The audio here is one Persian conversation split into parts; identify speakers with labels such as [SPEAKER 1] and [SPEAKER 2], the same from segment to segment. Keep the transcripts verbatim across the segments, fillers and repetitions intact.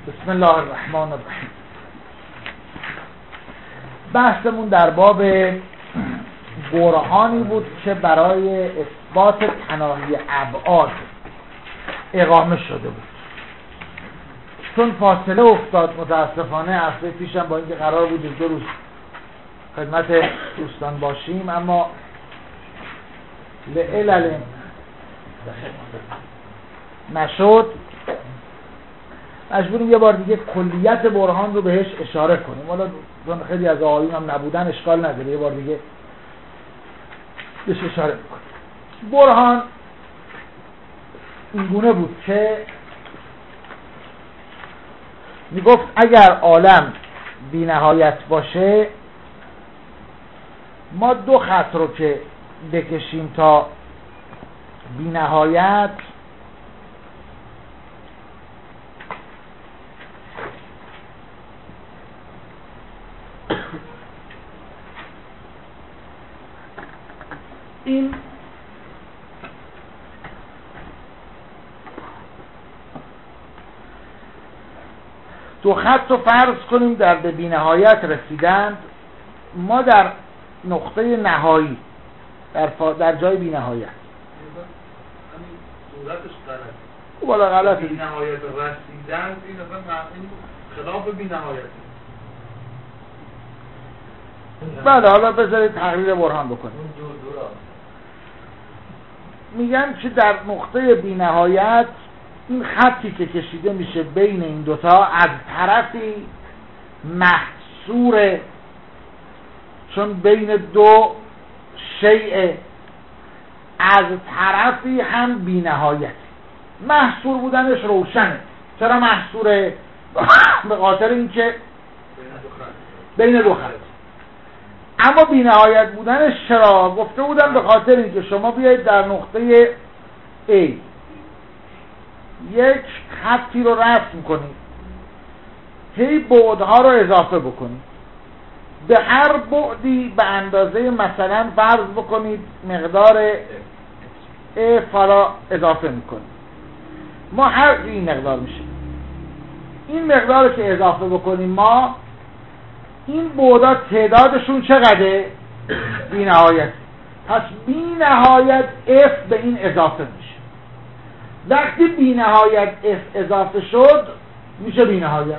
[SPEAKER 1] بسم الله الرحمن الرحیم. بحثمون در باب برهانی بود که برای اثبات تناهی ابعاد اقامه شده بود. چون فاصله افتاد متاسفانه هفته پیشم با اینکه قرار بود دو روز خدمت دوستان باشیم، اما لعلل نشد، مجبوریم یه بار دیگه کلیت برهان رو بهش اشاره کنیم. حالا خیلی از آقایون هم نبودن اشکال نداره، یه بار دیگه بهش اشاره میکنیم. برهان اینگونه بود که میگفت اگر عالم بی نهایت باشه، ما دو خط رو که بکشیم تا بی نهایت، این دو خط رو فرض کنیم در به بی نهایت رسیدند، ما در نقطه نهایی در, فا... در جای بی نهایت
[SPEAKER 2] صورتش غلط
[SPEAKER 1] والا غلط
[SPEAKER 2] بی نهایت رسیدن، این اصلا خلاف بی نهایت.
[SPEAKER 1] بله حالا بذارید تقریر برهان بکنیم. میگن که در نقطه بی نهایت این خطی که کشیده میشه بین این دوتا از طرفی محصوره، چون بین دو شیء، از طرفی هم بی نهایت. محصور بودنش روشنه. چرا محصوره؟ به خاطر اینکه بین دو خط. اما بی نهایت بودنش چرا؟ گفته بودن به خاطر اینکه شما بیایید در نقطه A یک خطی رو رسم کنید، هی بعدها رو اضافه بکنید، به هر بعدی به اندازه مثلا فرض بکنید مقدار A فلا اضافه میکنید. ما هر این مقدار میشه، این مقدار که اضافه بکنیم ما، این بعدا تعدادشون چقدره؟ بی نهایت. پس بی نهایت F به این اضافه میشه. وقتی بی نهایت F اضافه شد میشه بی نهایت.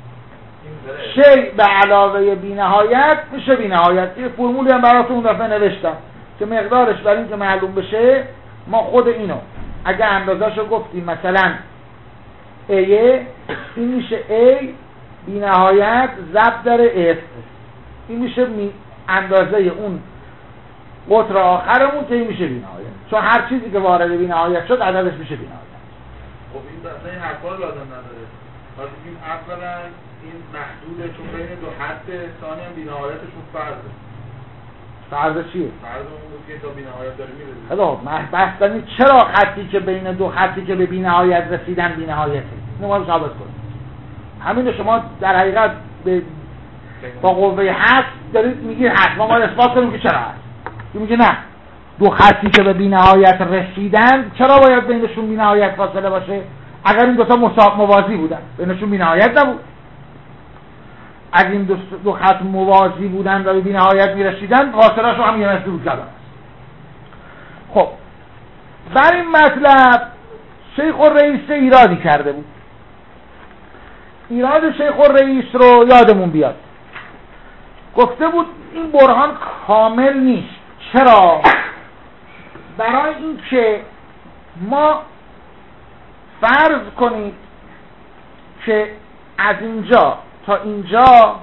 [SPEAKER 1] شی به علاوه بی نهایت میشه بی نهایت. یه فرمولی هم براتون اون دفعه نوشتم که مقدارش برای اینکه معلوم بشه ما خود اینو اگه اندازه‌شو گفتیم مثلا A، این میشه A بی نهایت ضرب در F، این میشه اندازه اون قطر آخرمون که این میشه بی نهایت. چون هر چیزی که وارد بی نهایت شد عددش میشه بی نهایت.
[SPEAKER 2] خب این اصلا این حرفا لازم نداره. واسه این اولا این محدوده، چون بین دو حد، ثانیا بی نهایتشون فرضه.
[SPEAKER 1] فرض چیه؟
[SPEAKER 2] فرض اون که تا بی نهایت داره میره.
[SPEAKER 1] خب بحث داریم چرا خطی که بین دو خطی که به بی نهایت رسیدن بی نهایته. اینو ما ثابت کنیم. همین شما در حقیقت به با قوه حس دارید میگید حتما ما اثبات کنیم که چرا هست. میگه نه، دو خطی که به بی نهایت رسیدن چرا باید بینشون بی نهایت فاصله باشه؟ اگر این دو تا مساوی موازی بودن بینشون بی نهایت نبود. اگر این دو, دو خط موازی بودن و به بی نهایت میرسیدن فاصله شو هم یه مثل بود کردن. خب بر این مطلب شیخ الرئیس ایرادی کرده بود. ایراد شیخ الرئیس رو یادمون بیاد. گفته بود این برهان کامل نیست. چرا؟ برای اینکه ما فرض کنید که از اینجا تا اینجا،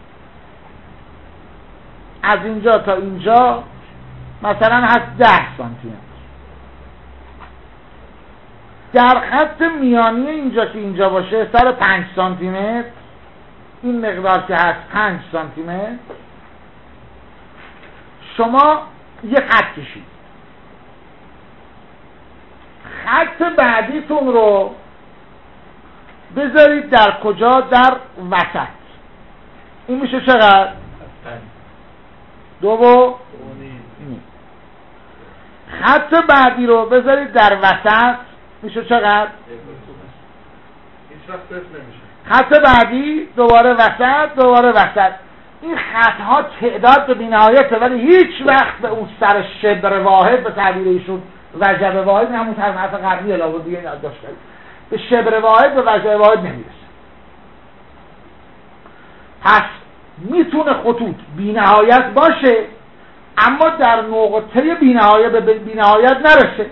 [SPEAKER 1] از اینجا تا اینجا مثلا هست ده سانتی متر. در خط میانی اینجا که اینجا باشه سر پنج سانتی متر، این مقدار که هست پنج سانتی متر، شما یه خط کشید. خط بعدیتون رو بذارید در کجا؟ در وسط. این میشه چقدر؟ دو و نیم. خط بعدی رو بذارید در وسط، میشه چقدر؟
[SPEAKER 2] وقت صفر نمیشه.
[SPEAKER 1] خط بعدی دوباره وسط، دوباره وسط. این خطها تعداد به بی‌نهایته، ولی هیچ وقت به اون سر شبر واحد به تعبیر ایشون وجب واحد، همون حرف قبلی علاوه دیگه یادداشت کرد، به شبر واحد به وجب واحد نمیرسه. پس میتونه خطوط بی‌نهایت باشه اما در نقطه بی‌نهایت به بی‌نهایت نرسه.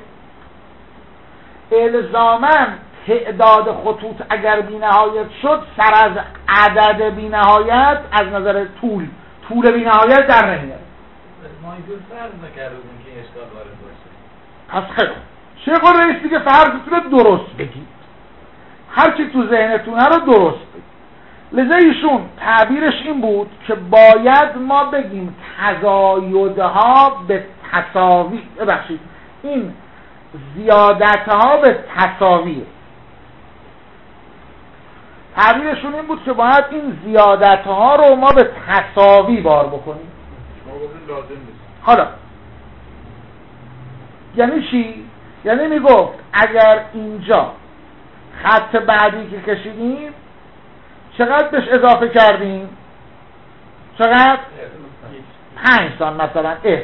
[SPEAKER 1] الزاماً تعداد خطوط اگر بی‌نهایت شد سر از عدد بی‌نهایت از نظر طول طول بی‌نهایت در نمیاد.
[SPEAKER 3] ما اینجور فرض نکردیم که این اشکال وارد باشه.
[SPEAKER 1] پس خیلی شیخ الرئیس دیگه فرضتون رو درست بگید، هر چی تو ذهنتونه رو درست بگید. لذا ایشون تعبیرش این بود که باید ما بگیم تزایدها به تساوی، ببخشید این زیادتها به تساویه. تعبیرشون این بود که باید این زیادتها رو ما به تساوی بار بکنیم.
[SPEAKER 2] ما گفتیم لازم نیست.
[SPEAKER 1] حالا یعنی چی؟ یعنی میگفت اگر اینجا خط بعدی که کشیدیم چقدر بهش اضافه کردیم؟ چقدر؟ پنج سان مثلا اف.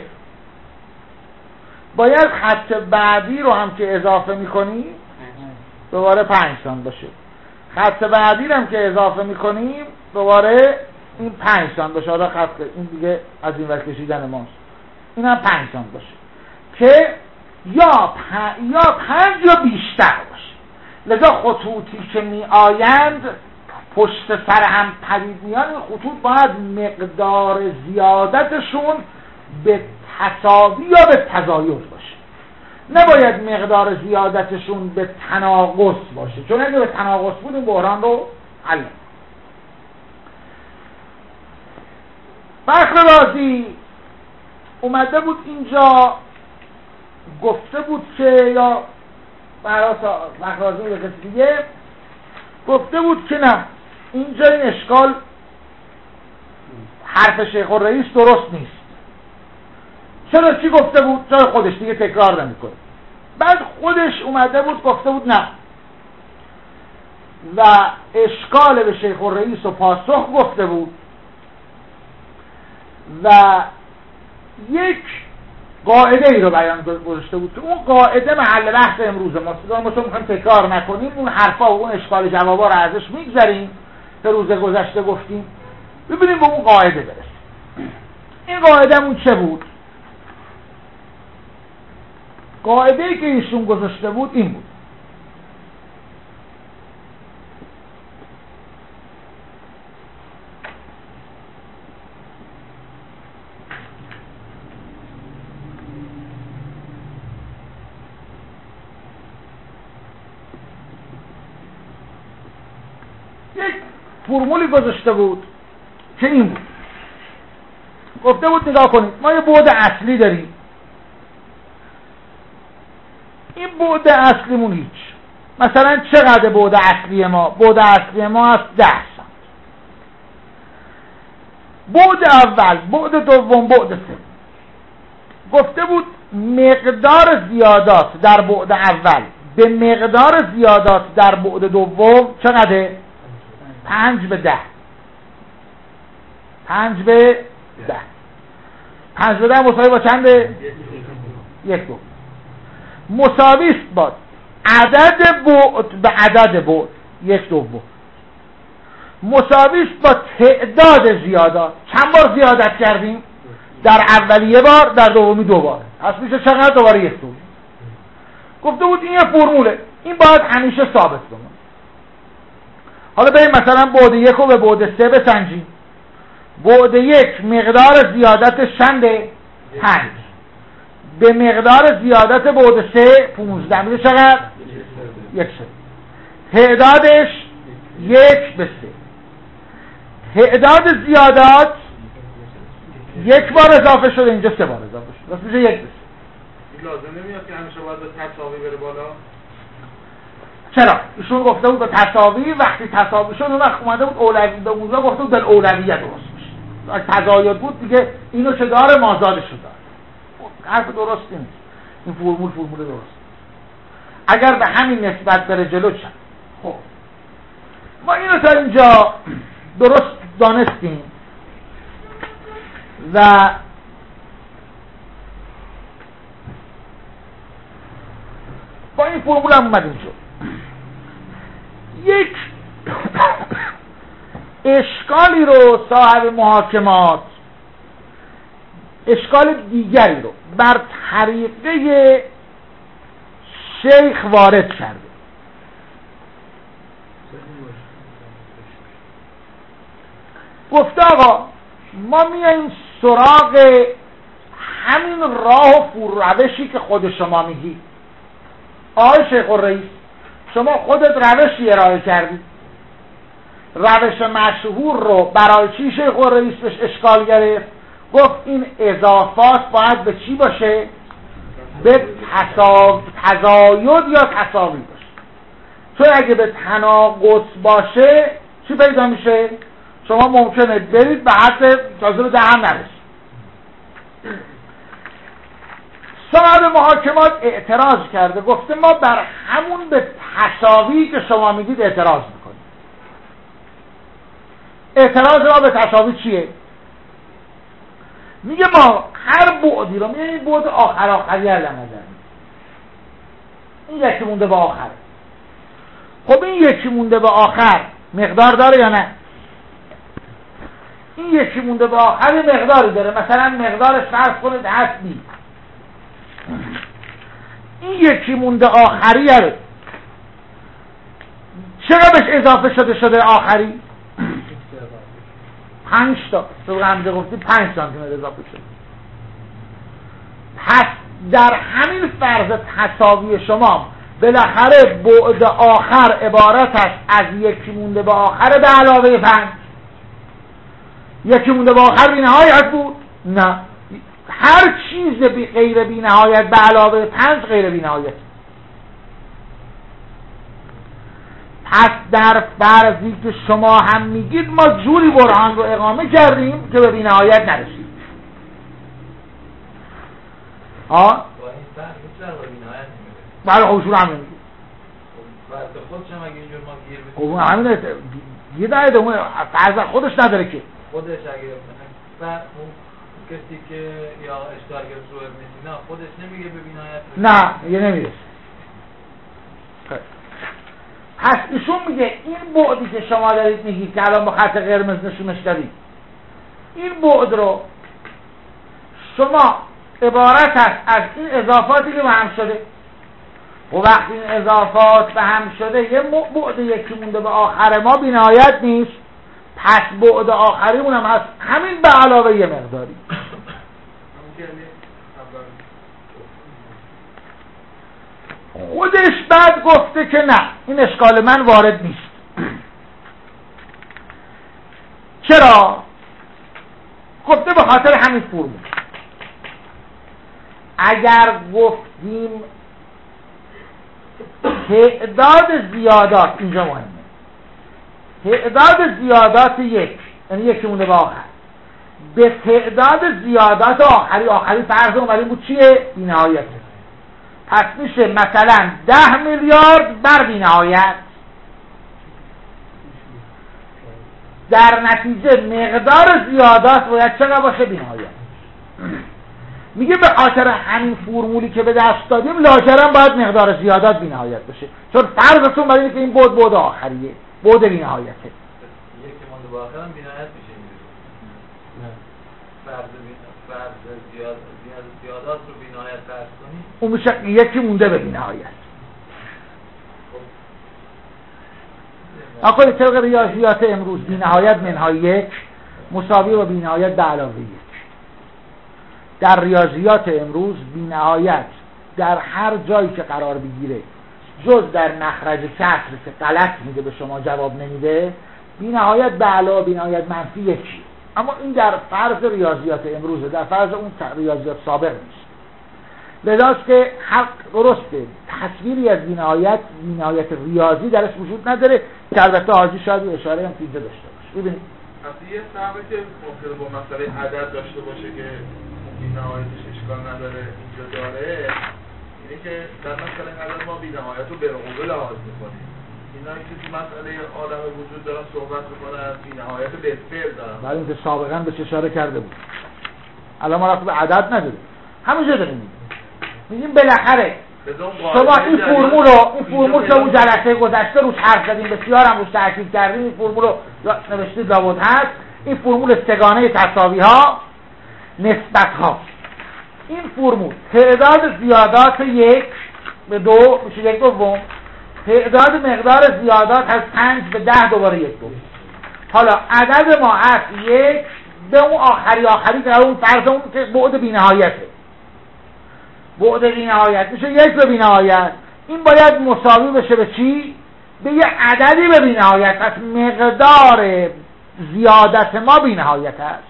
[SPEAKER 1] باید خط بعدی رو هم که اضافه میکنیم دوباره پنج سان باشه، خط بعدی رو هم که اضافه میکنیم دوباره این پنج سان باشه. حالا خط این دیگه از این ور کشیدن ماست، این هم پنج سان باشه که یا پ... یا پنج یا بیشتر باشه. لذا خطوطی که می آیند پشت سر هم پدید میان، این خطوط باید مقدار زیادتشون به تساوی یا به تزاید باشه، نباید مقدار زیادتشون به تناقص باشه، چون اگه به تناقص بود این بحران رو حل. فخر رازی اومده بود اینجا گفته بود که، یا برای فخر رازی به کسی دیگه گفته بود که نه، اینجا این اشکال حرف شیخ الرئیس درست نیست. چرا؟ چی گفته بود؟ جای خودش دیگه تکرار نمیکنه. بعد خودش اومده بود گفته بود نه، و اشکال به شیخ الرئیس و پاسخ گفته بود و یک قاعده ای رو بیان گذاشته بود که اون قاعده محل بحث امروز ماست. ما چون میخوایم تکرار نکنیم اون حرفا و اون اشکال جوابا رو ازش میگذاریم که روز گذشته گفتیم، ببینیم به اون قاعده برسیم. این قاعده اون چه بود؟ قاعده ای که ایشون گذاشته بود این بود: یک فرمولی گذاشته بود که این بود. گفته بود نگاه کنید، ما یه بعد اصلی داریم، این بعد اصلیمون هیچ. مثلا چقدر بعد اصلی ما؟ بعد اصلی ما از ده سانت. بعد اول، بعد دوم، بعد سوم. گفته بود مقدار زیادات در بعد اول به مقدار زیادات در بعد دوم چقدره؟ پنج به ده. پنج به ده. پنج به ده مساوی با چنده؟ یک دو. مساوی است با عدد بعد به عدد بعد یک دوم. مساوی است با تعداد زیادات. چند بار زیادت کردیم؟ در اولی یه بار، در دومی دو بار. پس میشه چقدر؟ دوباره یک دوم. گفته بود این یه فرموله، این باید همیشه ثابت بمونه. حالا بریم مثلا بعد یک رو به بعد سه بسنجیم. بعد یک مقدار زیادت چنده؟ پنج. به مقدار زیادت بعد سه پونزده. میشه چقدر؟ یک سه. تعدادش یک به سه. تعداد زیادات یک بار اضافه شده، اینجا سه بار اضافه شده، پس میشه یک به سه.
[SPEAKER 2] این لازم نمیاد که همیشه باید به تساوی بره بالا؟
[SPEAKER 1] چرا؟ ایشون گفته بود به تساوی، وقتی تساوی شد اون وقت اومده بود اولوی به موضوع گفته بود در اولویت درست میشه. اگه تزاید بود دیگه اینو چه داره مازادش رو داره. حرف درستی نیست. این فرمول فرمول درست. اگر به همین نسبت بره جلو چند؟ خب ما اینو تا اینجا درست دانستیم و با این فرمول هم اومدیم شد. یک اشکالی رو صاحب محاکمات اشکال دیگری رو بر طریقه شیخ وارد کرده. گفته آقا ما میاییم سراغ همین راه و فرروشی که خود شما میگی. آقای شیخ الرئیس شما خودت روشی ارائه کردی، روش مشهور رو برای چی شیخ الرئیس بهش اشکال گرفت؟ گفت این اضافات باید به چی باشه؟ به تسا... تزاید یا تساوی باشه. چون اگه به تناقض باشه چی پیدا میشه؟ شما ممکنه برید به حد تازه به دهم نرسید. صاحب محاکمات اعتراض کرده، گفته ما بر همون به تساوی که شما میگید اعتراض میکنیم. اعتراض ما به تساوی چیه؟ میگه ما هر بعدی رو، میگه این بعد آخر آخری هر نظر این یکی مونده به آخر. خب این یکی مونده به آخر مقدار داره یا نه؟ این یکی مونده به آخر مقداری داره. مثلا مقدارش فرض کنید هست بی. این یکی مونده آخری هره چرا بهش اضافه شده شده آخری؟ پنج تا تو غمزه گفتی پنج سانتیمتر اضافه شده. پس در همین فرض تساوی شما بالاخره بعد آخر عبارت است از یکی مونده به آخر به علاوه پنج. یکی مونده به آخر بی نهایت بود؟ نه، هر چیز بی غیر بی نهایت به علاوه پنج غیر بی نهایت. پس در فرضی که شما هم میگید ما جوری برهان رو اقامه کردیم که به بی نهایت نرسید. ها؟
[SPEAKER 3] با این فرض بیشتر به بی نهایت نمیرسید.
[SPEAKER 1] بله خودشون هم نمیگید.
[SPEAKER 3] فرض خودش هم اگه اینجور ما گیر
[SPEAKER 1] خب اون همینه گیر نهایده، اون فرض خودش نداره که
[SPEAKER 3] خودش اگه و اون کسی که یا اشتار گرفت رو ابن سینا خودش نمیگه به بی نهایت
[SPEAKER 1] نه یه نمیرسه. پس ایشون میگه این بعدی که شما دارید میگید که الان با خط قرمز نشونش دارید، این بعد رو شما عبارت است از این اضافاتی که به هم شده. و وقتی این اضافات به هم شده یه بعد یکی مونده به آخر ما بی نهایت نیست، پس بعد آخریمون هم هست همین به علاوه یه مقداری. خودش بعد گفته که نه این اشکال من وارد نیست. چرا؟ گفته به خاطر همین فرمول. اگر گفتیم تعداد زیادات، اینجا مهمه، تعداد زیادات یک یعنی یکی مونده به آخر به تعداد زیادات آخری، آخری فرض اومدیم بود چیه؟ بی نهایت. پس میشه مثلا ده میلیارد بر بی نهایت. در نتیجه مقدار زیادات باید چقدر باشه؟ بی نهایت. میگه به خاطر همین فرمولی که به دست دادیم لاجرم باید مقدار زیادات بی نهایت بشه، چون فرضتون برای اینه که این بود بود آخریه، بود بی نهایته.
[SPEAKER 3] یکی مونده به آخر هم بی نهایت میشه. نه فرض فرض زیاد زیاد زیادات رو بی نهایت فرض کنی
[SPEAKER 1] اون میشه یکی مونده به بی نهایت. آقای طبق ریاضیات امروز بی نهایت منهای یک مساوی با بی نهایت به علاوه یک. در ریاضیات امروز بی نهایت در هر جایی که قرار بگیره جز در مخرج کسر که غلط میده به شما جواب نمیده، بی نهایت به علاوه بی نهایت منفی یکی. اما این در فرض ریاضیات امروزه، در فرض اون ریاضیات سابق نیست. لذاست که حق درسته تصویری از بی نهایت بی نهایت ریاضی درش وجود نداره که البته حاجی شاید اشاره هم اینجا داشته باشه. ببینید
[SPEAKER 2] اصلا یه فهمه که ممکنه با مسئله عدد داشته باشه که بی نهایتش اشکال نداره اینجا داره، اینه که در مثلا عدد ما بی نهایت رو به قوه لحاظ میکنیم، اینا که تو مسئله عالم وجود دارن صحبت میکنن بی نهایت بالفعل دارن،
[SPEAKER 1] برای اینکه سابقا به چه اشاره کرده بود. الان ما رفت به عدد نداریم، همینجا داریم میگیم میگیم بالاخره شما این فرمول رو این فرمول که اون جلسه گذشته روش حرف زدیم، بسیار هم روش تاکید کردیم، این فرمول رو نوشتید لابد هست، این فرمول سگانه تساوی ها نسبت ها. این فرمول تعداد زیادات یک به دو میشه یک دوم، تعداد مقدار زیادات از پنج به ده دوباره یک دوم. حالا عدد ما از یک به اون آخری آخری که اون فرض اون که بعد بی‌نهایته، بعد بی‌نهایت میشه یک به بی‌نهایت، این باید مساوی بشه به چی؟ به یه عددی به بی‌نهایت. پس مقدار زیادت ما بی‌نهایت است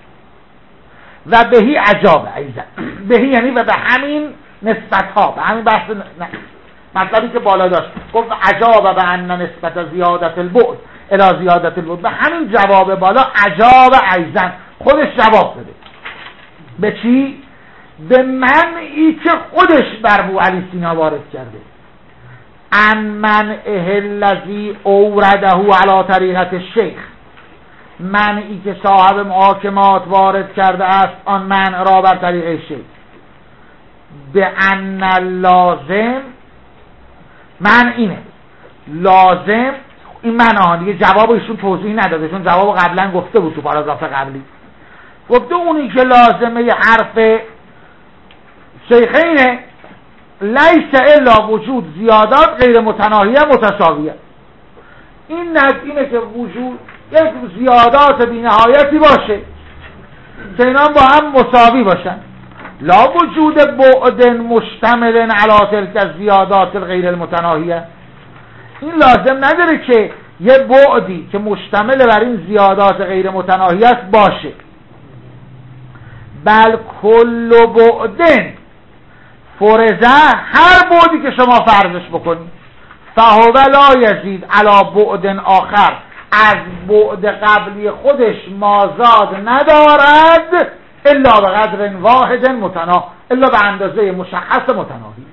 [SPEAKER 1] و بهی عجاب ایضا، بهی یعنی و به همین نسبت ها، به همین بحث نه. مطلبی که بالا داشت گفت عجاب به ان نسبت زیادت البعد الی زیادت البعد، به همین جواب بالا عجاب ایضا خودش جواب بده. به چی؟ به منعی که خودش بر ابو علی سینا وارد کرده، ان منعه الذی اورده علی طریقت الشیخ، منعی که صاحب محاکمات وارد کرده است آن منع را بر طریق شیخ، به ان لازم من اینه لازم، این منعها دیگه جواب ایشون توضیح نداده چون جواب قبلا گفته بود تو پاراگراف قبلی، گفته اونی که لازمه ی حرف شیخینه لیس الا وجود زیادات غیر متناهیه متساویه، این نظر که وجود یک زیادات بی نهایتی باشه که اینا با هم مساوی باشن، لا وجود بعد مشتمل علی تلک زیادات غیر المتناهیه، این لازم نداره که یه بعدی که مشتمل بر این زیادات غیر متناهیه است باشه، بل کل بعد فرضه، هر بعدی که شما فرضش بکنید فهو لا یزید علی بعد آخر، از بعد قبلی خودش مازاد ندارد الا به قدر واحد متناهی، الا به اندازه مشخص متناهی.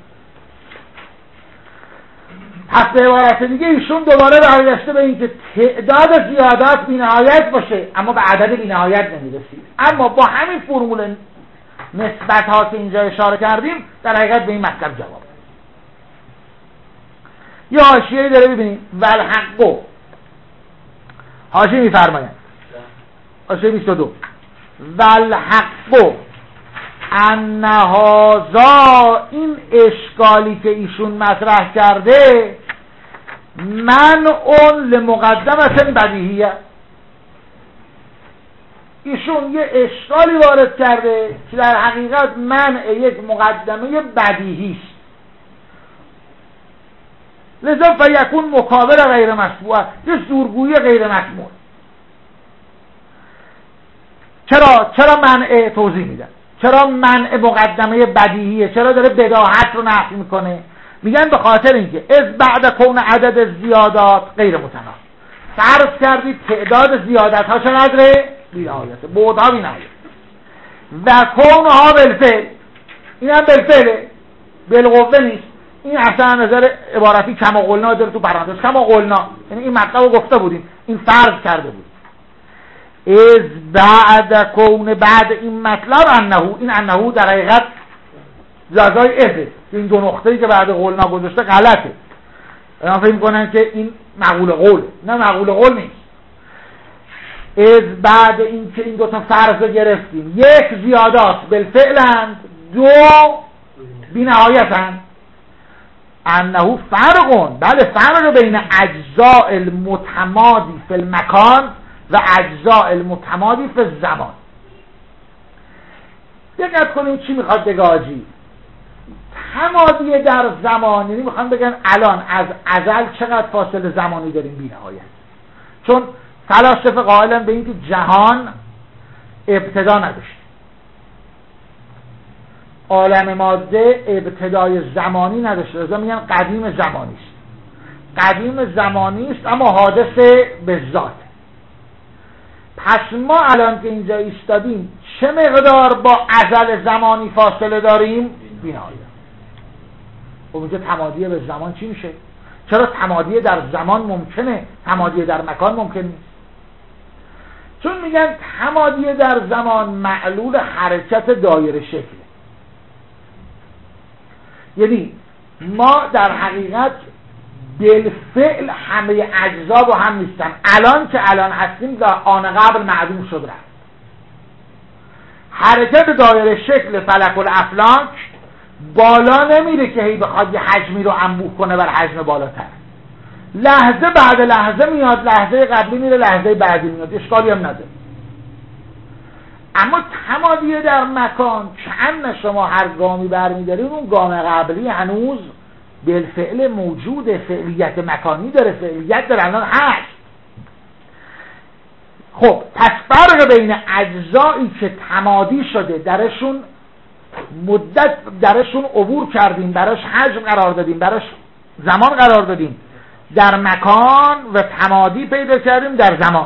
[SPEAKER 1] پس به عبارت دیگه ایشون دوباره برگشته به این که تعداد زیادات بی‌نهایت باشه اما به عدد بی‌نهایت نمیرسید، اما با همین فرمول نسبت ها که اینجا اشاره کردیم در حقیقت به این مطلب جواب. یا حاشیه‌ای داره ببینید والحق، حاشیه میفرمایند حاشیه بیست و دو، والحق ان هذا، این اشکالی که ایشون مطرح کرده منع لمقدمة بدیهیه، ایشون یه اشکالی وارد کرده که در حقیقت منع یک مقدمه بدیهی است، لذا فیکون مکابر غیر مسموع، یه زورگویی غیر مسموع. چرا چرا منع توضیح میدن؟ چرا منع مقدمه بدیهیه؟ چرا داره بداهت رو نفی میکنه؟ میگن به خاطر اینکه از بعد کون عدد زیادات غیر متناهی، فرض کردید تعداد زیادت ها چقدره؟ بی‌نهایته، بعدها بی‌نهایت، و کونها بالفعل، این هم بالفعله، بالقوه نیست، این اصلا نظر عبارتی کما قلنا داره تو پرانتز، کما قلنا یعنی این مطلب رو گفته بودیم، این فرض کرده بود. از بعد کون، بعد این مطلب انهو، این انهو در حقیقت جزای ازه، این دو نقطه‌ای که بعد قولنا گذاشته غلطه، اینا فکر می‌کنن که این مقول قول، نه مقول قول نیست. از بعد این که این دو تا فرض گرفتیم، یک زیادات بالفعلند، دو بی‌نهایتند، انهو فرقون، بله فرق بین اجزاء المتمادی فی المکان و اجزاء المتمادی فی الزمان. دقت کنیم چی میخواد بگه حاجی؟ تمادی در زمان، یعنی میخوان بگن الان از ازل چقدر فاصله زمانی داریم بی نهایت، چون فلاسفه قائلن به این که جهان ابتدا نداشت، عالم ماده ابتدای زمانی نداشته، لذا میگن قدیم زمانی است. قدیم زمانی است اما حادث به ذات. پس ما الان که اینجا ایستادیم چه مقدار با ازل زمانی فاصله داریم؟ بی‌نهایت. خب اینجا تمادی به زمان چی میشه؟ چرا تمادی در زمان ممکنه، تمادی در مکان ممکن نیست؟ چون میگن تمادی در زمان معلول حرکت دایره شکله. یعنی ما در حقیقت بالفعل همه اجزا با هم نیستن. الان که الان هستیم در آن قبل معلوم شد رفت. حرکت دایره شکل فلک الافلاک بالا نمیره که هی بخواد یه حجمی رو انبوه کنه بر حجم بالاتر. لحظه بعد لحظه میاد، لحظه قبلی میره، لحظه بعدی میاد، اشکالی هم نداره. اما تمادی در مکان چند شما هر گامی برمیدارید اون گام قبلی هنوز بالفعل موجود، فعلیت مکانی داره، فعلیت در الان هست. خب پس فرق بین اجزایی که تمادی شده درشون مدت درشون عبور کردیم، براش حجم قرار دادیم، براش زمان قرار دادیم در مکان و تمادی پیدا کردیم در زمان.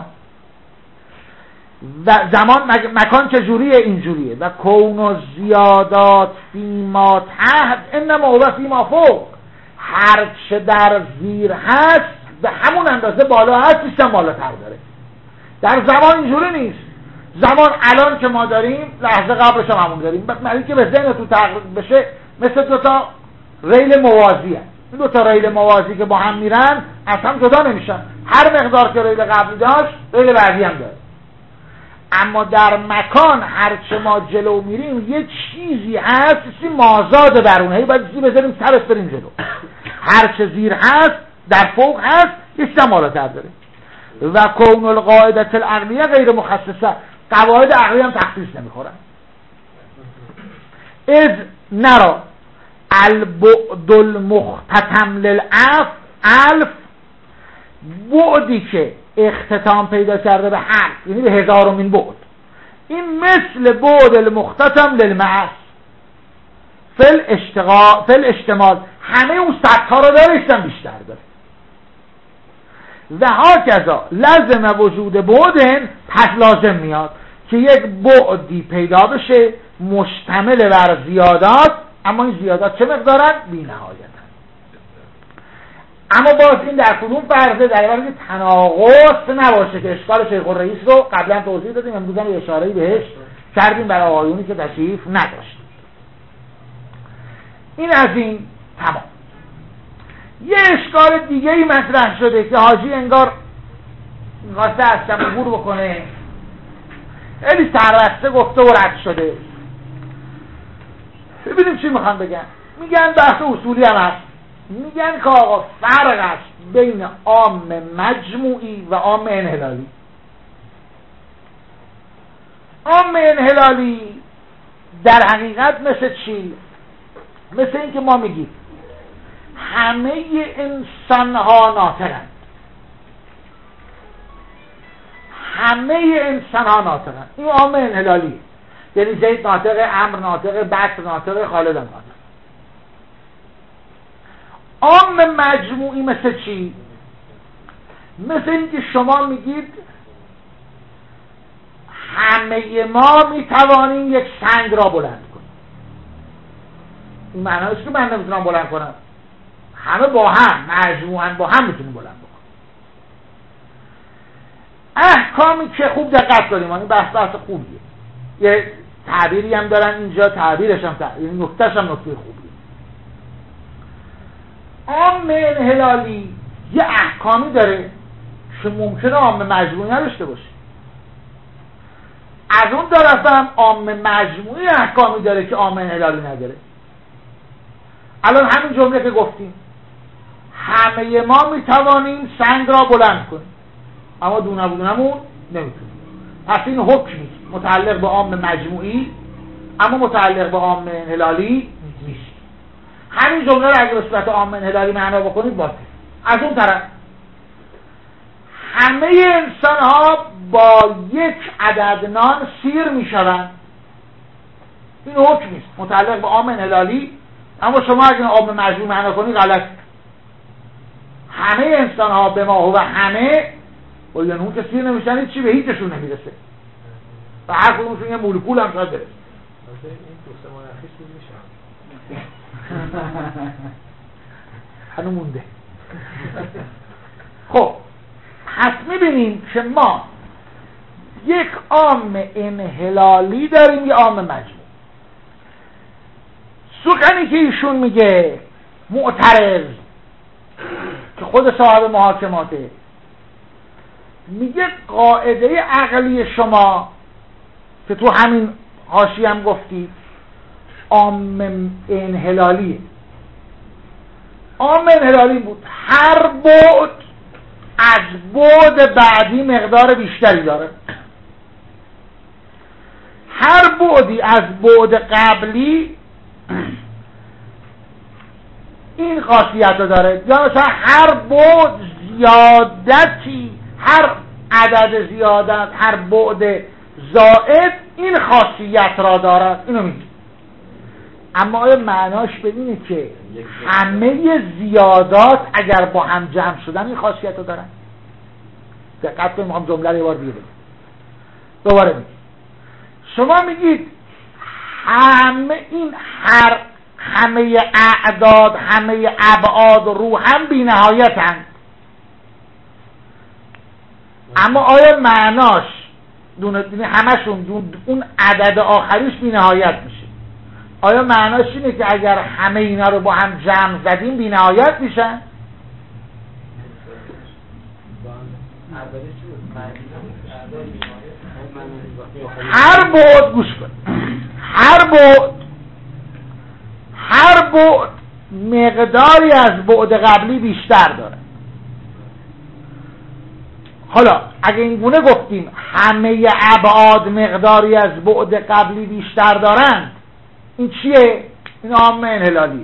[SPEAKER 1] و زمان مکان چجوریه؟ اینجوریه و کون و زیادات فیما تحت انما هو فیما فوق. هر چه در زیر هست به همون اندازه بالا هست، سیستم بالاتر داره. در زمان اینجوری نیست. زمان الان که ما داریم لحظه قبلش هم همون داریم. معنی که به ذهن تو تقریب بشه مثل دو تا ریل موازی هست. این دو تا ریل موازی که با هم میرن از هم جدا نمیشن. هر مقدار که ریل قبلی داشت ریل بعدی هم داره. اما در مکان هر چه ما جلو میریم یه چیزی هست، چیزی مازاد برونه، باید چیزی بذاریم سرش بریم جلو. هر چه زیر هست در فوق هست، یه چیزی بالاتر داره. و کون القاعدة العقلیه غیر مخصصه، قواعد عقلی هم تخصیص نمیخورن. اذ نرا البعد المختتم للعف الف، بعدی که اختتام پیدا کرده به حرف، یعنی به هزارمین بعد، این مثل بعد المختتم للمعص فل اشتغال فل اشتمال، همه اون صدها رو داره، ایشتن بیشتر داره. و هاکذا لازم وجود بعدن، پس لازم میاد که یک بعدی پیدا بشه مشتمل بر زیادات، اما این زیادات چه مقدارن؟ بی نهایت. اما باز این در کدوم فرضه؟ در حالی که تناقض نباشه که اشکال شیخ الرئیس رو قبلا توضیح دادیم، امروز هم اشاره‌ای بهش کردیم برای آقایونی که تشریف نداشت. این از این تمام. یه اشکال دیگه ای مطرح شده که حاجی انگار می‌خواسته از کم عبور بکنه، خیلی سربسته گفته و رد شده. ببینیم چی میخوان بگن. میگن بحث اصولی هم هست. میگن که آقا فرق است بین عام مجموعی و عام انحلالی. عام انحلالی در حقیقت مثل چی؟ مثل این که ما میگیم همه انسان ها ناطقند، همه انسان ها ناطقند. این عام انحلالی، یعنی زید ناطق، عمرو ناطق، بکر ناطق، خالد ناطق. عام مجموعی مثل چی؟ مثل این که شما میگید همه ما میتوانیم یک سنگ را بلند کنیم. این معنیش که من نمیتونم بلند کنم، همه با هم مجموعاً با هم میتونیم بلند بکنیم. احکامی که خوب دقت کنیم، این بحث بحث خوبیه، یه تعبیری هم دارن اینجا، تعبیرش هم تعبیر، یعنی نکتهش هم نکته خوبیه. عام انحلالی یه احکامی داره که ممکنه عام مجموعی نداشته باشه. از اون طرف هم عام مجموعی احکامی داره که عام انحلالی نداره. الان همین جمله که گفتیم همه ما میتوانیم سنگ را بلند کنیم، اما دونه بدونمون نمیتونیم. پس این حکمی متعلق به عام مجموعی اما متعلق به عام انحلالی نیست. همین جمله رو اگه به صورت عام انحلالی معنا بکنید باشه. از اون طرف همه انسان ها با یک عدد نان سیر میشوند، این حکم نیست متعلق به عام انحلالی، اما شما اگه عام مجموعی معنا کنید غلط. همه انسان ها به ما و همه و یعنی اون که سیر نمیشن چی به هیچشون نمیرسه و هر کدومشون یه مولکول هم شاید برسه.
[SPEAKER 4] این دو سه ماه اخیر بود میشن
[SPEAKER 1] هنو مونده. خب پس میبینیم که ما یک عام انحلالی داریم، یک عام مجموع. سخنی که ایشون میگه معترض که خود صاحب محاکماته، میگه قاعده عقلی شما که تو همین حاشیه هم گفتید عام انحلالیه. عام انحلالی بود هر بعد از بعد بعدی مقدار بیشتری داره، هر بعدی از بعد قبلی این خاصیت رو داره، یا مثلا هر بعد زیادتی، هر عدد زیادت، هر بعد زائد این خاصیت را دارد. اینو میگه. اما آیا معناش به اینه که همه زیادات اگر با هم جمع شدن این خاصیت رو دارن؟ دقت کنیم، میخوام جمله رو یه بار دیگه بگم. دوباره میگم شما میگید همه این هر همه اعداد، همه ابعاد رو هم بی نهایتن، اما آیا معناش دونه همشون دون اون عدد آخریش بی نهایت میشه؟ آیا معناش اینه که اگر همه اینا رو با هم جمع زدیم بی نهایت میشن؟ هر بعد گوش کن، هر بعد هر بعد مقداری از بعد قبلی بیشتر داره. حالا اگه این گونه گفتیم همه ابعاد مقداری از بعد قبلی بیشتر دارند، این چیه؟ این عام انحلالی.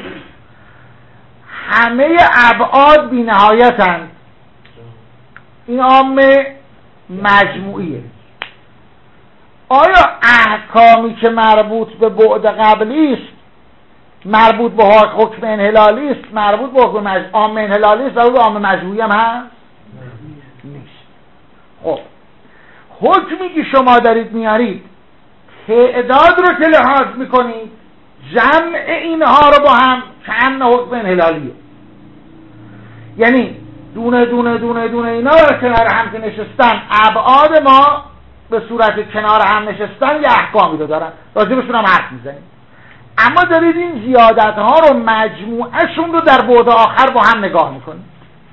[SPEAKER 1] همه ابعاد بی نهایتند، این عام مجموعیه. آیا احکامی که مربوط به بعد قبلی است مربوط به حکم انحلالی است، مربوط به حکم مج... عام انحلالی است، مربوط به عام مجموعی هم هست؟ نیست. خب حکمی که شما دارید میارید تعداد رو که لحاظ میکنید جمع اینها رو با هم چند حکم انحلالیه، یعنی دونه دونه دونه دونه اینا رو کنار هم که نشستن، ابعاد ما به صورت کنار هم نشستن یه احکامی رو دارن، راجع بهشون هم حرف میزنیم. اما دارید این زیادت ها رو مجموعهشون رو در بعد آخر با هم نگاه میکنید.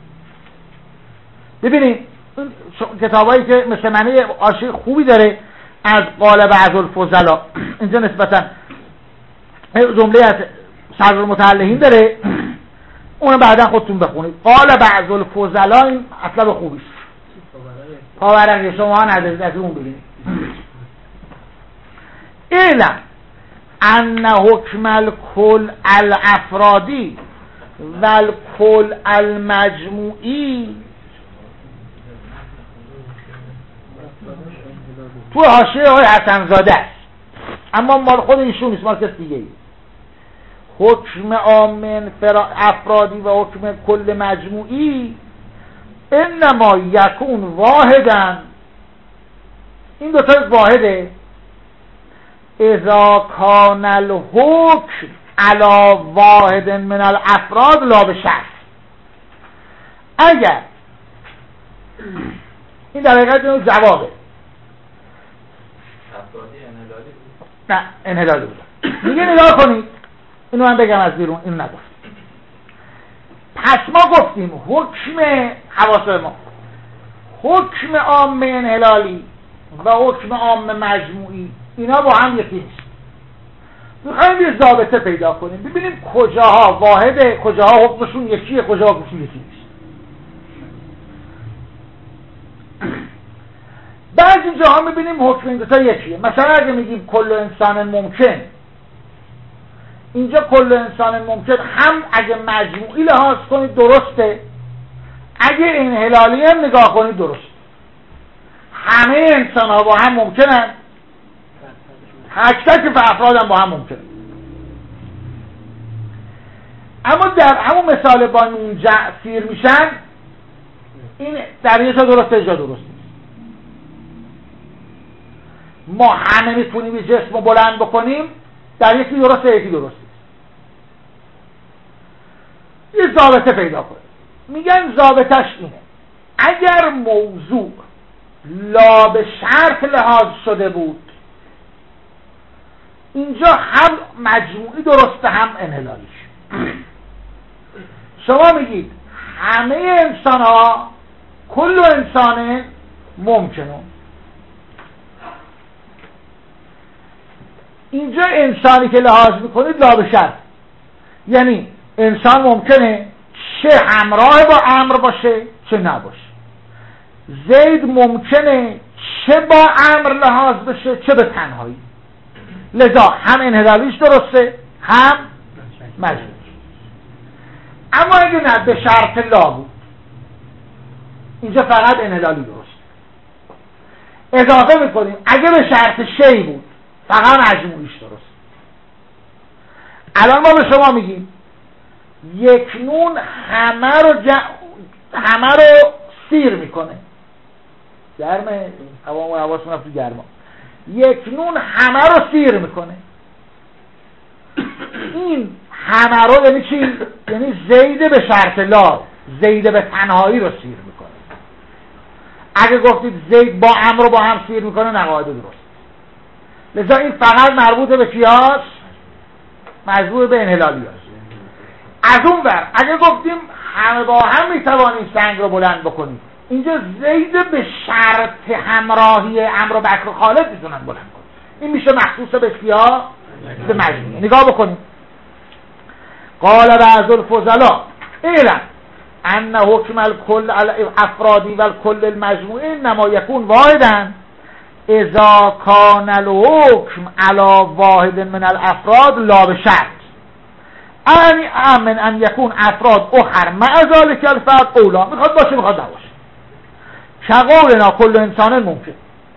[SPEAKER 1] ببینید کتابایی که مثل منه حاشیه خوبی داره از قال بعض الفضلا، اینجا نسبتا جمله از صدر المتعلقین داره، اونو بعدا خودتون بخونید. قال بعض الفضلا این مطلب خوبیست، پاورقی شما ندارید از اون ببینید. اعلم ان حکم الکل الافرادی و الکل المجموعی تو حاشیه آقای حسنزاده است، اما مال خود ایشون نیست، مال کس دیگه ای. حکم عام افرادی و حکم کل مجموعی انما یکون واحدن، این دو تا واحده، اذا کان الحکم علی واحد من الافراد لا بشرط. اگر این در حقیقت اینو جوابه نه انحلالی بود. میگه نگاه کنید، اینو من بگم از بیرون، اینو نگفت. پس ما گفتیم حکم حواسه ما حکم عام انحلالی و حکم عام مجموعی اینا با هم یکی نیست. میخوایم یه ضابطه پیدا کنیم ببینیم کجاها واحده، کجاها حکمشون یکیه، کجاها حکمشون یکی نیست. بعضی جاها میبینیم حکم این دوتا یکیه. مثلا اگه میگیم کل انسان ممکن، اینجا کل انسان ممکن هم اگه مجموعی لحاظ کنید درسته، اگه انحلالی هم نگاه کنید درسته. همه انسان ها با هم ممکنن، تک تک افراد هم با هم ممکنن. اما در همون مثال با نون سیر میشن، این در یه جا درسته، جا درست نیست. ما همه میتونیم یه جسم رو بلند بکنیم، در یکی درسته، یکی درست نیست. یه ضابطه پیدا کنیم. میگن ضابطش اینه اگر موضوع لا به شرط لحاظ شده بود، اینجا هم مجموعی درسته هم انحلالیش. شما میگید همه انسان ها کل انسان ممکنه، اینجا انسانی که لحاظ میکنید لا به شرط، یعنی انسان ممکنه چه همراه با امر باشه چه نباشه. زید ممکنه چه با امر لحاظ بشه چه به تنهایی، لذا هم انحلالیش درسته هم مجموعی. اما اگه نه به شرط لا بود، اینجا فقط انحلالی درست. اضافه میکنیم اگه به شرط شی بود فقط مجموعیش درست. الان ما به شما میگیم یک نون همه رو ج... همه رو سیر میکنه. گرمه هوا، حواسمون تو گرما. یک نون همه رو سیر میکنه. این همه رو یعنی چی؟ یعنی زید به شرط لا، زید به تنهایی رو سیر میکنه. اگه گفتید زید با امر رو با هم سیر میکنه نقاعد درست. لذا این فقط مربوط به کیاس؟ مجبور به انحلالی هست. از اون ور اگه گفتیم همه با هم میتوانیم سنگ رو بلند بکنیم، اینجا زید به شرط همراهی امر و بکر و خالد میتونن بلند کنیم. این میشه مخصوص به کیا؟ به مجموعه. نگاه بکنیم. قال بعض الفضلاء اعلم ان حکم الکل الافرادی و الکل المجموعی انما یکون واحدا اذا کان الحکم علی واحد من الافراد لا بشرط، یعنی امن ان یکون افراد اخر مع ذلك الفرد اولا، میخواد باشه میخواد نباشه. کقولنا کل انسان ممکن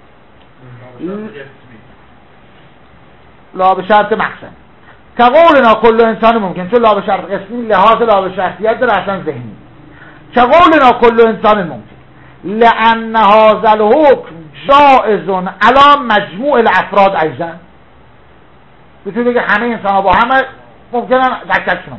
[SPEAKER 1] لا بشرط مقصد، کقولنا کل انسان ممکن، چون لا بشرط قسمی لحاظ لا بشرطیت در اصلا ذهنی. کقولنا کل انسان ممکن لان هذا الحکم جائز علی مجموع الافراد ایضا. بتونی بگه همه انسان ها با همه ممکنن تک تکشون.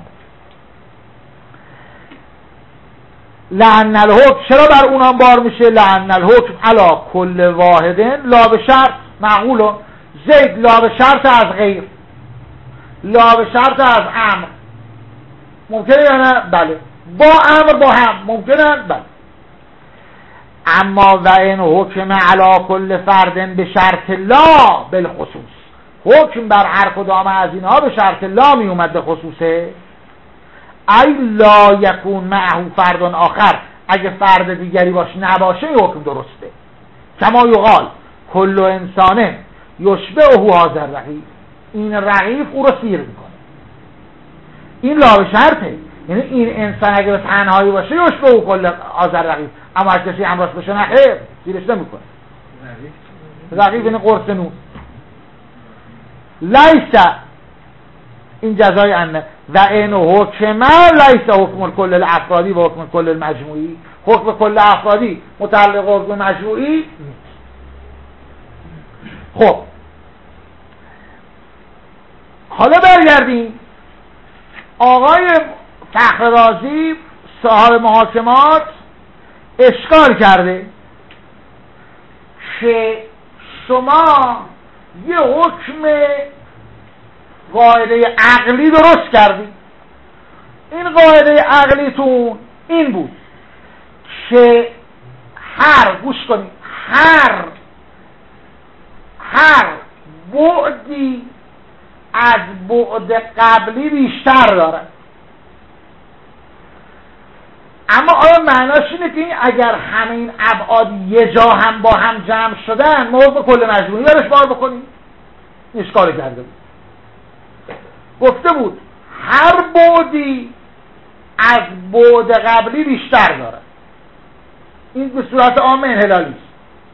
[SPEAKER 1] لان الحکم چرا بر اونام بار میشه؟ لان الحکم علی کل واحد لا به شرط معقول. زید لا به شرط از غیر، لا به شرط از امر ممکنه یا نه؟ بله. با امر با هم ممکنه؟ بله. اما و این حکم علی کل فردن به شرط لا بالخصوص، حکم بر هر کدام از اینها به شرط لا می اومد به خصوصه. ای لا یکون معه فرد آخر، اگه فرد دیگری باشه نباشه این حکم درسته. کما یقال کل انسانه یشبهه هذا رقیب، این رقیب او رو سیر میکنه. این لا به شرطه، یعنی این انسان اگه به تنهایی باشه یشبهه کل هذا رقیب، اما اگه کسی همراهش باشه نه خیر سیرش نمیکنه. رقیب یعنی قرص نون. لیس این جزای انه و این حکم لیس حکم کل الافرادی و حکم کل المجموعی، حکم کل افرادی متعلق حکم مجموعی نیست. خب حالا برگردیم. آقای فخررازی صاحب محاکمات اشکال کرده که شما یه حکم قاعده عقلی درست کردید. این قاعده عقلیتون این بود که هر گوش کنید هر هر بعدی از بعد قبلی بیشتر داره. اما آیا معناش اینه که این اگر همه این ابعاد یه جا هم با هم جمع شدن ما به کل مجموعی برش بار بکنیم؟ اشکال کرده بود. گفته بود هر بعدی از بعد قبلی بیشتر داره. این به صورت عام انحلالی است.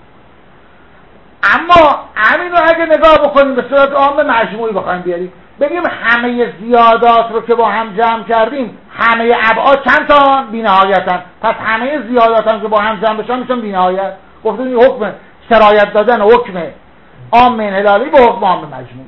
[SPEAKER 1] اما همین رو اگه نگاه بکنیم به صورت عام مجموعی بخوایم بیاریم، بگیم همه زیادات رو که با هم جمع کردیم همه ابعاد چند تا؟ بی‌نهایتن. پس همه زیادات هم که با هم جمع بشن میشن بی‌نهایت. گفتیم این حکم سرایت دادن حکم عام انحلالی به حکم عام مجموعی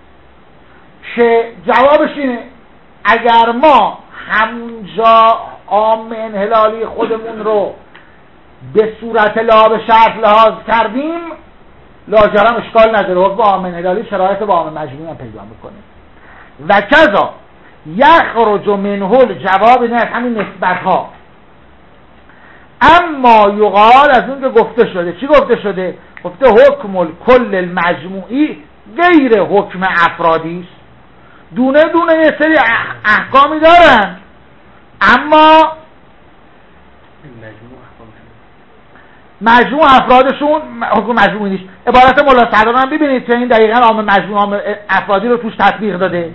[SPEAKER 1] که جوابش اینه اگر ما همونجا عام انحلالی خودمون رو به صورت لا به شرط لحاظ کردیم لاجرم اشکال نداره، حکم عام انحلالی شرایط با عام مجموعی هم پیدا میکنه. و کذا یخرج منه الجواب، نه همین نسبت ها. اما یقال از اون که گفته شده، چی گفته شده؟ گفته حکم الکل المجموعی غیر حکم افرادی است. دونه دونه یه سری احکامی دارن اما مجموع افرادشون حکم مجموعی نیست. عبارت مولا صدران هم ببینید که این دقیقا عام مجموع عام افرادی رو توش تطبیق داده.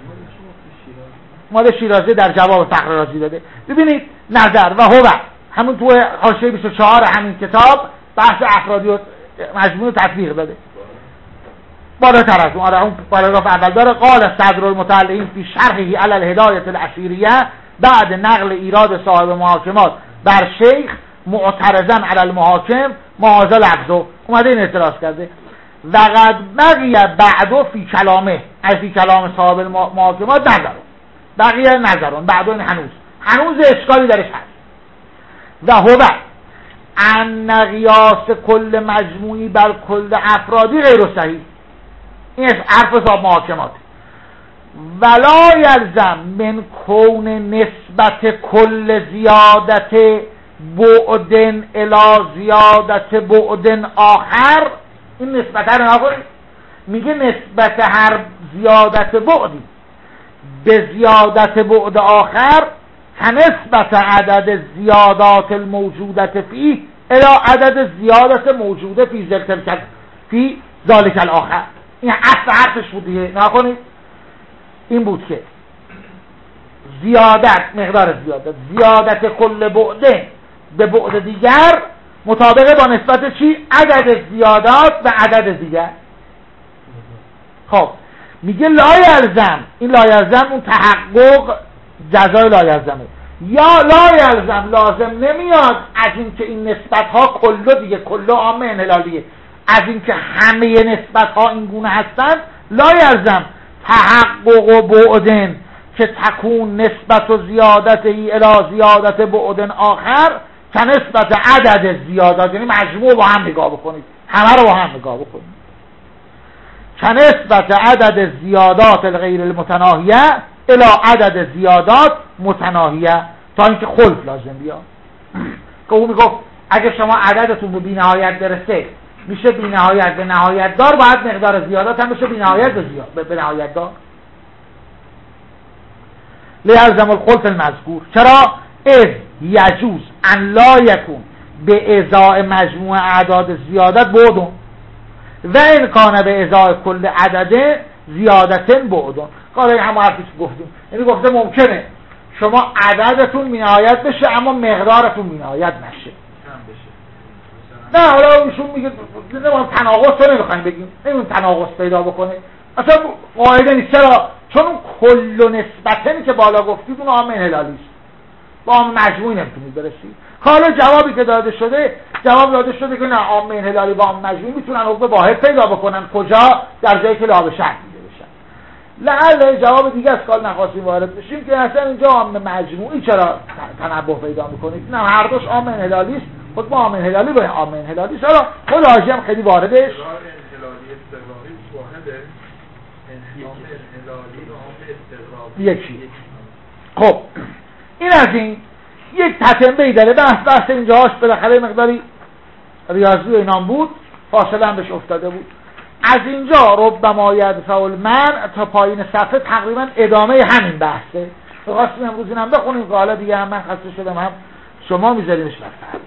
[SPEAKER 1] مال شیرازی در جواب فخر رازی داده. ببینید نظر و هو همون تو حاشیه بیست و چهار همین کتاب بحث افرادی و مجموع رو تطبیق داده. بالاتر از اون آره اون پاراگراف اول داره قال صدر المتعلقین فی شرحه علی الهدایه الاشیریه بعد نقل ایراد صاحب محاکمات بر شیخ معترضا علی المحاکم معاذ لفظو اومده این اعتراض کرده. و قد بقی بعدو فی کلامه از فی کلام صاحب المحاکمات نظرون بقیه نظرون بعدو این هنوز هنوز اشکالی درش هست. و هو ان قیاس کل مجموعی بر کل افرادی غیر صحیح. این حرف صاحب محاکمات. ولا یلزم من کون نسبت کل زیادت بعدن الی زیادت بعدن آخر. این نسبت رو نکنید، میگه نسبت هر زیادت بعدی به زیادت بعد آخر کنسبت عدد زیادات الموجودت فی الی عدد زیادت موجوده فی ذکر فی ذالک الاخر. این اصل حرفش بود دیگه نکنید. این بود که زیادت مقدار زیادت زیادت کل بعده به بعد دیگر مطابقه با نسبت چی؟ عدد زیادات و عدد دیگر. خب میگه لا یلزم، این لا یلزم اون تحقق جزای لا یلزمه. یا لا یلزم لازم نمیاد از این که این نسبت ها کلو دیگه کلو عام انحلالیه، از این که همه نسبت ها این گونه هستند لا یلزم تحقق و بعدن که تکون نسبت و زیادت ای الی زیادت بعدن آخر که نسبت عدد زیادات، یعنی مجموع با هم نگاه بکنید، همه رو با هم نگاه بکنید، که نسبت عدد زیادات الغیر المتناهیه الی عدد زیادات متناهیه تا اینکه خلف لازم بیاد. که اون میگفت اگه شما عددتون به بی نهایت برسه میشه بی نهایت به نهایت دار، باید مقدار زیادات هم بشه بی نهایت به, زیاد... به نهایت دار. لیلزم الخلف المذکور. چرا؟ اذ یجوز ان لا یکون به ازای مجموع اعداد زیادت بعدون و امکانه به ازای کل عدد زیادتن بعدون. قال این همه حرفی که گفتیم، یعنی گفته ممکنه شما عددتون بی نهایت بشه اما مقدارتون بی نهایت نشه. نه حالا ایشون میگه نمیدونم تناقض رو نمیخوایم بگیم، نمیدونم تناقض پیدا بکنه اصلا قاعده نیست. چرا؟ چون اون کل و نسبتنی که بالا گفتید اون عام انحلالی است، با عام مجموعی نمیتونید برسید. حالا جوابی که داده شده، جواب داده شده که نه عام انحلالی با عام مجموعی میتونن حکم واحد پیدا بکنن. کجا؟ در جایی که لا به شرط دیده بشن. لعل جواب دیگه از کال نخواستیم وارد بشیم که اصلا اینجا عام مجموعی چرا تنبه پیدا میکنید؟ نه هر دوش عام انحلالی است، حکم عام انحلالی با عام انحلالی است. حالا خود حاجی هم خیلی واردش
[SPEAKER 2] انحلالی استقراقی واحده، انحلالی و عام استقراقی
[SPEAKER 1] یکی. خب این از این یک تتمه‌ای داره. بحث بحث اینجاش بالاخره مقداری ریاضی و اینام بود، فاصله هم بهش افتاده بود. از اینجا ربما یدفع المنع تا پایین صفحه تقریبا ادامه همین بحثه. خواستیم امروز اینم بخونیم که حالا دیگه هم من خسته شدم هم شما میذاریمش بفرد.